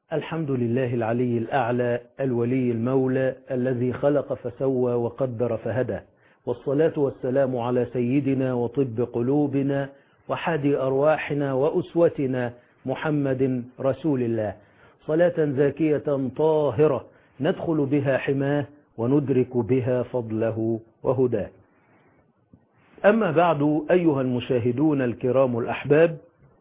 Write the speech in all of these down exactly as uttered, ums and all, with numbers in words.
الحمد لله العلي الأعلى الولي المولى الذي خلق فسوى وقدر فهدى، والصلاة والسلام على سيدنا وطب قلوبنا وحادي أرواحنا وأسوتنا محمد رسول الله، صلاة زاكية طاهرة ندخل بها حماه وندرك بها فضله وهداه. أما بعد، أيها المشاهدون الكرام الأحباب،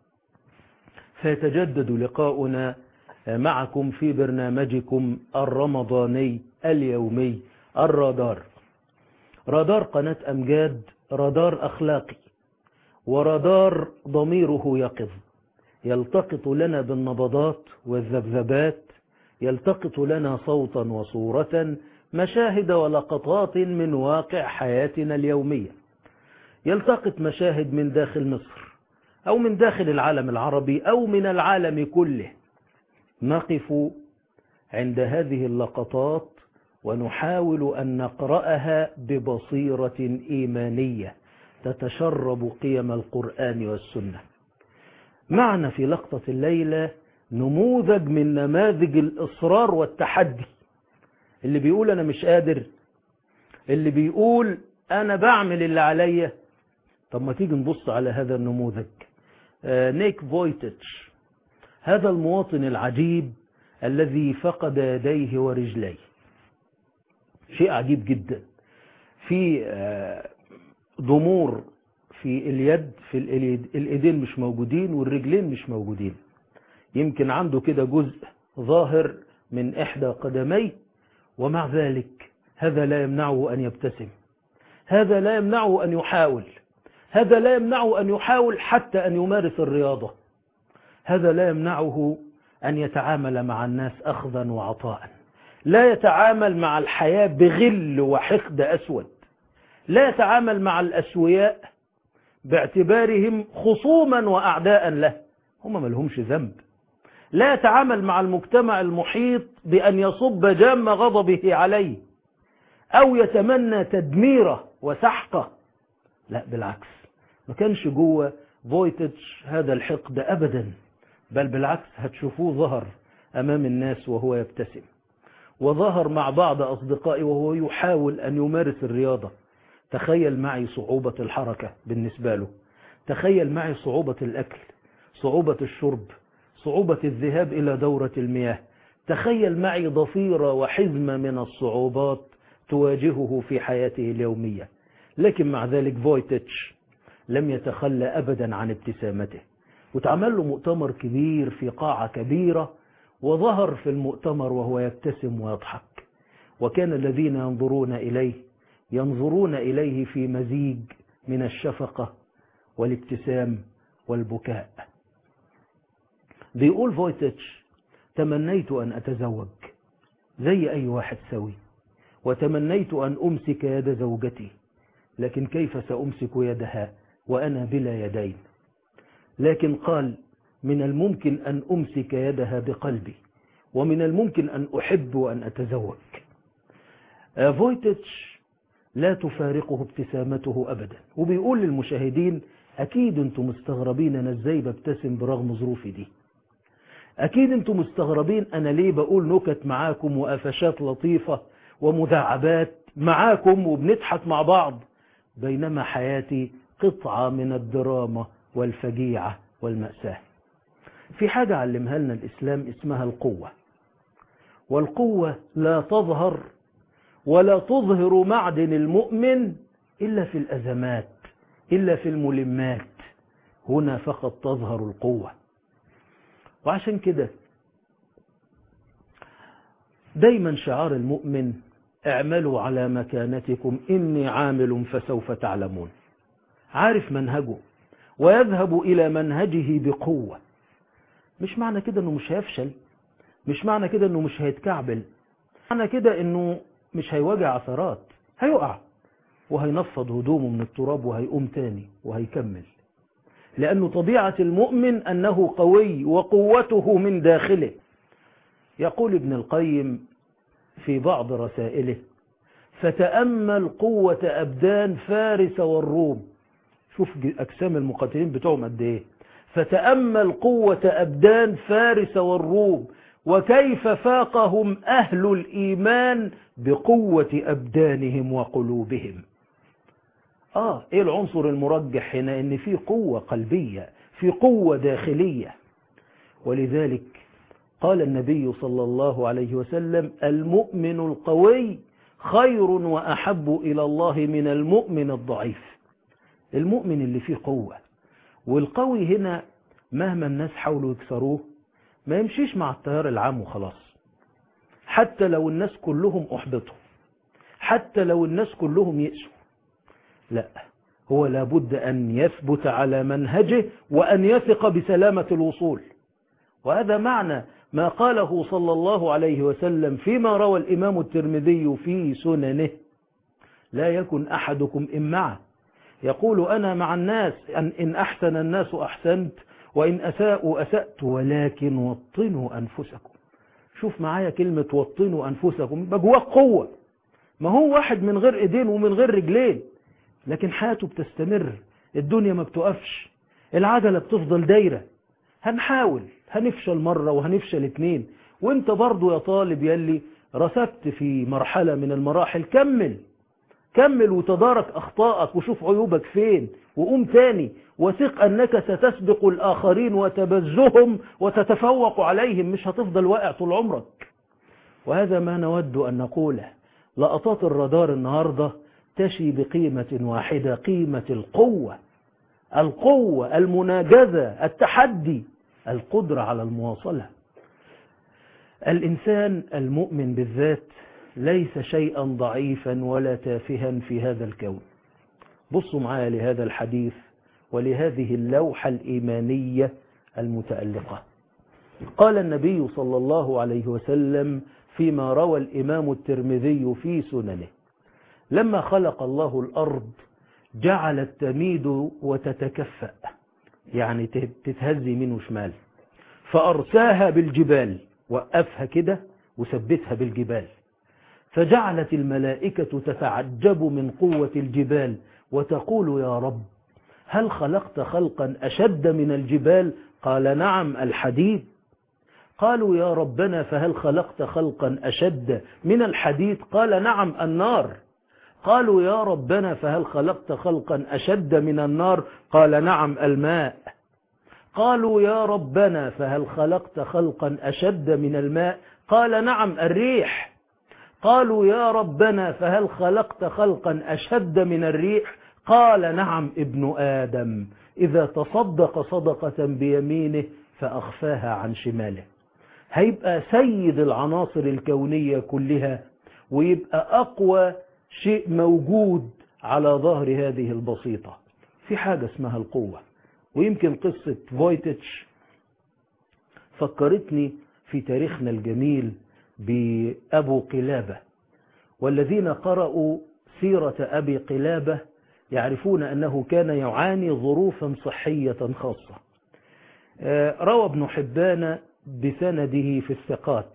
فيتجدد لقاؤنا معكم في برنامجكم الرمضاني اليومي الرادار. رادار قناة أمجاد، رادار أخلاقي ورادار ضميره يقظ، يلتقط لنا بالنبضات والذبذبات، يلتقط لنا صوتا وصورة، مشاهد ولقطات من واقع حياتنا اليومية، يلتقط مشاهد من داخل مصر أو من داخل العالم العربي أو من العالم كله. نقف عند هذه اللقطات ونحاول أن نقرأها ببصيرة إيمانية تتشرب قيم القرآن والسنة. معنا في لقطة الليلة نموذج من نماذج الإصرار والتحدي، اللي بيقول أنا مش قادر، اللي بيقول أنا بعمل اللي عليا. طب ما تيجي نبص على هذا النموذج. آه نيك فويتيتش، هذا المواطن العجيب الذي فقد يديه ورجليه. شيء عجيب جدا، في آه ضمور في اليد، في الإيدين مش موجودين والرجلين مش موجودين. يمكن عنده كده جزء ظاهر من إحدى قدميه، ومع ذلك هذا لا يمنعه أن يبتسم، هذا لا يمنعه أن يحاول، هذا لا يمنعه أن يحاول حتى أن يمارس الرياضة، هذا لا يمنعه أن يتعامل مع الناس أخذا وعطاء، لا يتعامل مع الحياة بغل وحقد أسود، لا يتعامل مع الأسوياء باعتبارهم خصوما وأعداء له، هم ما لهمش ذنب، لا يتعامل مع المجتمع المحيط بأن يصب جام غضبه عليه أو يتمنى تدميره وسحقه، لا بالعكس، ما كانش جوه فويتيتش هذا الحقد أبدا، بل بالعكس هتشوفوه ظهر أمام الناس وهو يبتسم، وظهر مع بعض أصدقائي وهو يحاول أن يمارس الرياضة. تخيل معي صعوبة الحركة بالنسبة له، تخيل معي صعوبة الأكل، صعوبة الشرب، صعوبة الذهاب إلى دورة المياه، تخيل معي ضفيرة وحزمة من الصعوبات تواجهه في حياته اليومية. لكن مع ذلك فويتيتش لم يتخلى أبدا عن ابتسامته، وتعمل له مؤتمر كبير في قاعة كبيرة، وظهر في المؤتمر وهو يبتسم ويضحك، وكان الذين ينظرون إليه ينظرون إليه في مزيج من الشفقة والابتسام والبكاء. بيقول فويتيتش: تمنيت أن أتزوج زي أي واحد سوي، وتمنيت أن أمسك يد زوجتي، لكن كيف سأمسك يدها وأنا بلا يدين؟ لكن قال: من الممكن أن أمسك يدها بقلبي، ومن الممكن أن أحب وأن أتزوج. فويتيتش لا تفارقه ابتسامته أبدا، وبيقول للمشاهدين: أكيد أنتم مستغربين أنا إزاي ببتسم برغم ظروفي دي، أكيد أنتم مستغربين أنا ليه بقول نكت معاكم وقفشات لطيفة ومداعبات معاكم وبنضحك مع بعض، بينما حياتي قطعة من الدراما والفجيعة والمأساة. في حاجة علمها لنا الإسلام اسمها القوة، والقوة لا تظهر ولا تظهر معدن المؤمن إلا في الأزمات، إلا في الملمات، هنا فقط تظهر القوة. وعشان كده دايما شعار المؤمن: اعملوا على مكانتكم إني عامل فسوف تعلمون. عارف منهجه ويذهب إلى منهجه بقوة. مش معنى كده أنه مش هيفشل، مش معنى كده أنه مش هيتكعبل، معنى كده أنه مش هيواجه عثرات، هيقع وهينفض هدومه من التراب وهيقوم تاني وهيكمل، لأنه طبيعة المؤمن أنه قوي وقوته من داخله. يقول ابن القيم في بعض رسائله: فتأمل قوة أبدان فارس والروم. شوف أجسام المقاتلين بتوعهم قد إيه. فتأمل قوة أبدان فارس والروم وكيف فاقهم أهل الإيمان بقوة أبدانهم وقلوبهم. آه إيه العنصر المرجح هنا؟ إن في قوة قلبية، في قوة داخلية. ولذلك قال النبي صلى الله عليه وسلم: المؤمن القوي خير وأحب إلى الله من المؤمن الضعيف. المؤمن اللي فيه قوة. والقوي هنا مهما الناس حاولوا يكسروه ما يمشيش مع التيار العام وخلاص، حتى لو الناس كلهم أحبطوا، حتى لو الناس كلهم يأسوا، لا، هو لابد أن يثبت على منهجه وأن يثق بسلامة الوصول. وهذا معنى ما قاله صلى الله عليه وسلم فيما روى الإمام الترمذي في سننه: لا يكن أحدكم إمعة يقول أنا مع الناس، أن إن أحسن الناس أحسنت وإن أساءوا أسأت، ولكن وطنوا أنفسكم. شوف معايا كلمة وطنوا أنفسكم، بجواك قوة. ما هو واحد من غير إيدين ومن غير رجلين، لكن حياته بتستمر، الدنيا ما بتقفش، العجلة بتفضل دايرة. هنحاول، هنفشل مرة وهنفشل اتنين، وانت برضو يا طالب يلي رسبت في مرحلة من المراحل، كمل كمل وتدارك أخطائك وشوف عيوبك فين، وقوم تاني، وثق أنك ستسبق الآخرين وتبزهم وتتفوق عليهم، مش هتفضل واقع طول عمرك. وهذا ما نود أن نقوله. لقطات الرادار النهاردة تشي بقيمة واحدة، قيمة القوة، القوة، المناجزة، التحدي، القدرة على المواصلة. الإنسان المؤمن بالذات ليس شيئا ضعيفا ولا تافها في هذا الكون. بصوا معايا لهذا الحديث ولهذه اللوحة الإيمانية المتألقة. قال النبي صلى الله عليه وسلم فيما روى الإمام الترمذي في سننه: لما خلق الله الأرض جعلت تميد وتتكفأ، يعني تتهز يمين وشمال، فأرساها بالجبال، وقفها كده وثبتها بالجبال، فجعلت الملائكة تتعجب من قوة الجبال وتقول: يا رب، هل خلقت خلقا أشد من الجبال؟ قال: نعم، الحديد. قالوا: يا ربنا، فهل خلقت خلقا أشد من الحديد؟ قال: نعم، النار. قالوا: يا ربنا، فهل خلقت خلقا أشد من النار؟ قال: نعم، الماء. قالوا: يا ربنا، فهل خلقت خلقا أشد من الماء؟ قال: نعم، الريح. قالوا: يا ربنا، فهل خلقت خلقا أشد من الريح؟ قال: نعم، ابن آدم إذا تصدق صدقة بيمينه فأخفاها عن شماله. هيبقى سيد العناصر الكونية كلها، ويبقى أقوى شيء موجود على ظهر هذه البسيطة. في حاجة اسمها القوة. ويمكن قصة فويتيتش فكرتني في تاريخنا الجميل بأبو قلابة، والذين قرأوا سيرة أبي قلابة يعرفون أنه كان يعاني ظروفا صحية خاصة. روى ابن حبان بسنده في الثقات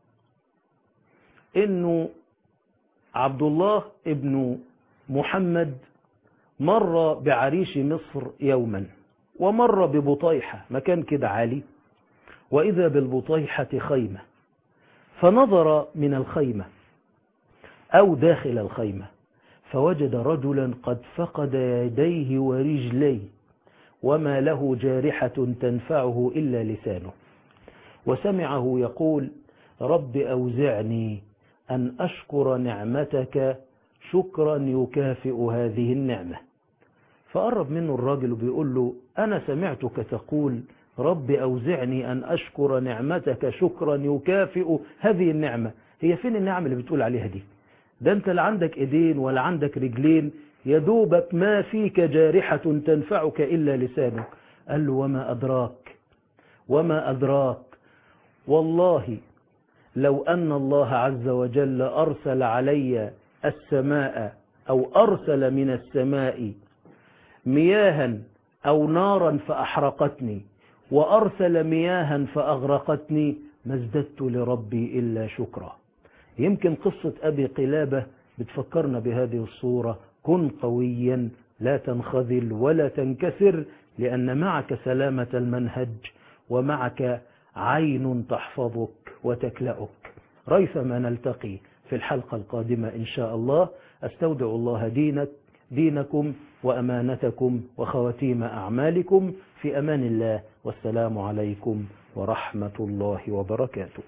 إنه عبد الله ابن محمد مر بعريش مصر يوما، ومر ببطيحة، مكان كده عالي، وإذا بالبطيحة خيمة، فنظر من الخيمة أو داخل الخيمة فوجد رجلا قد فقد يديه ورجليه، وما له جارحة تنفعه إلا لسانه، وسمعه يقول: رب أوزعني أن أشكر نعمتك شكرا يكافئ هذه النعمة. فقرب منه الراجل وبيقول له: أنا سمعتك تقول رب أوزعني أن أشكر نعمتك شكرا يكافئ هذه النعمة، هي فين النعمة اللي بتقول عليها دي؟ ده أنت لا عندك إيدين ولا عندك رجلين، يدوبك ما فيك جارحة تنفعك إلا لسانك. قال له: وما أدراك وما أدراك والله لو أن الله عز وجل أرسل علي السماء أو أرسل من السماء مياها أو نارا فأحرقتني، وأرسل مياها فأغرقتني، ما ازددت لربي إلا شكرا. يمكن قصة أبي قلابة بتفكرنا بهذه الصورة: كن قويا، لا تنخذل ولا تنكسر، لأن معك سلامة المنهج، ومعك عين تحفظك وتكلأك. ريثما نلتقي في الحلقة القادمة إن شاء الله. أستودع الله دينك دينكم وأمانتكم وخواتيم أعمالكم في أمان الله، والسلام عليكم ورحمة الله وبركاته.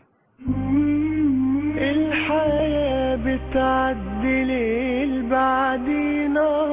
الحياة بتعدي ليل بعدينا